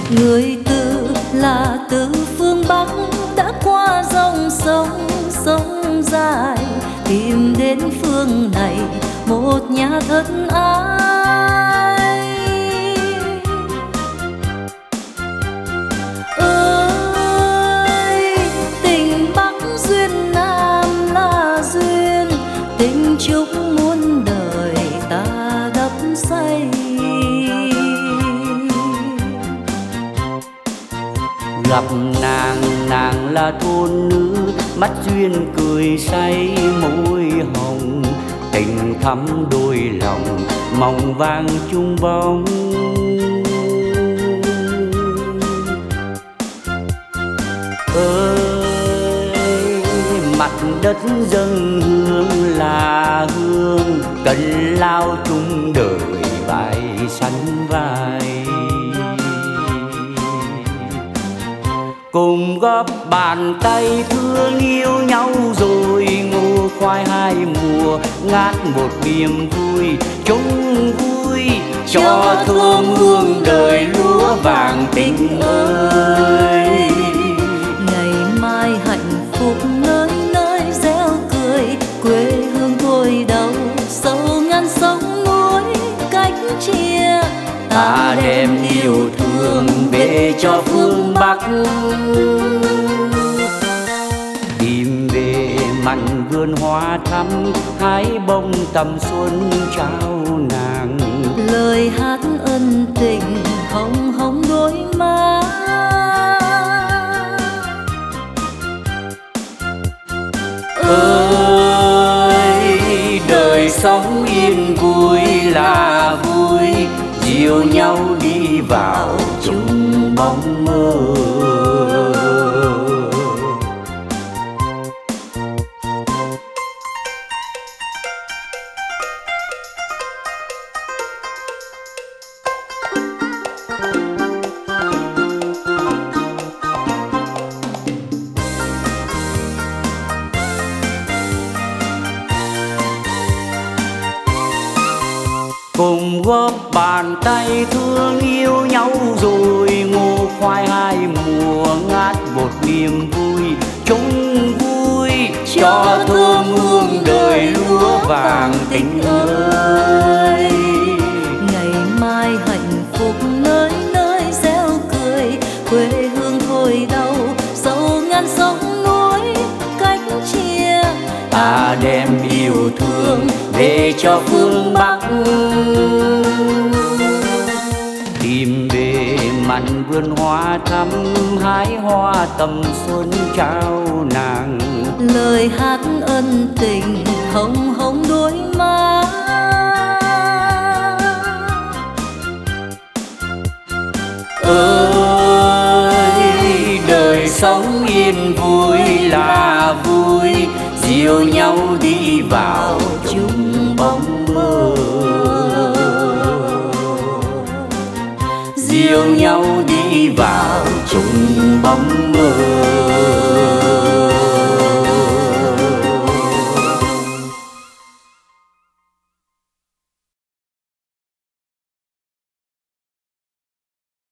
Người từ là từ phương Bắc đã qua dòng sông sông dài, tìm đến phương này một nhà thân ai. Ơi tình Bắc duyên Nam là duyên, tình chúc muôn đời ta đắp say. Gặp nàng, nàng là thôn nữ, mắt duyên cười say môi hồng, tình thắm đôi lòng mong vang chung bóng. Ơi mặt đất dâng hương là hương, cần lao chung đời bài sánh vai. Cùng góp bàn tay thương yêu nhau rồi, ngô khoai hai mùa ngát một niềm vui chung vui, cho thơm hương đời lúa vàng tình ơi. Ngày mai hạnh phúc nơi nơi reo cười, quê hương tôi đâu sâu ngàn sông núi cách chia. Ta đem yêu thương về cho phương Bắc, tìm về mảnh vườn hoa thắm, hái bông tầm xuân trao nàng. Lời hát ân tình hồng hồng đôi má. Ơi đời sống yên vui là vui, dìu nhau đi vào chung bóng mơ. Cùng góp bàn tay thương yêu nhau rồi, ngô khoai hai mùa ngát một niềm vui chung vui, cho thơm hương đời lúa vàng tình ơi. Ngày mai hạnh phúc nơi nơi reo cười, quê hương thôi đâu sâu ngàn sông núi cách chia. Ta đem yêu thương về cho phương Bắc, tìm về mảnh vườn hoa thắm, hái hoa tầm xuân trao nàng. Lời hát ân tình hồng hồng đôi má. Ơi đời sống yên vui là vui, dìu nhau đi vào chung bóng mơ. Dìu nhau đi vào chung bóng mơ.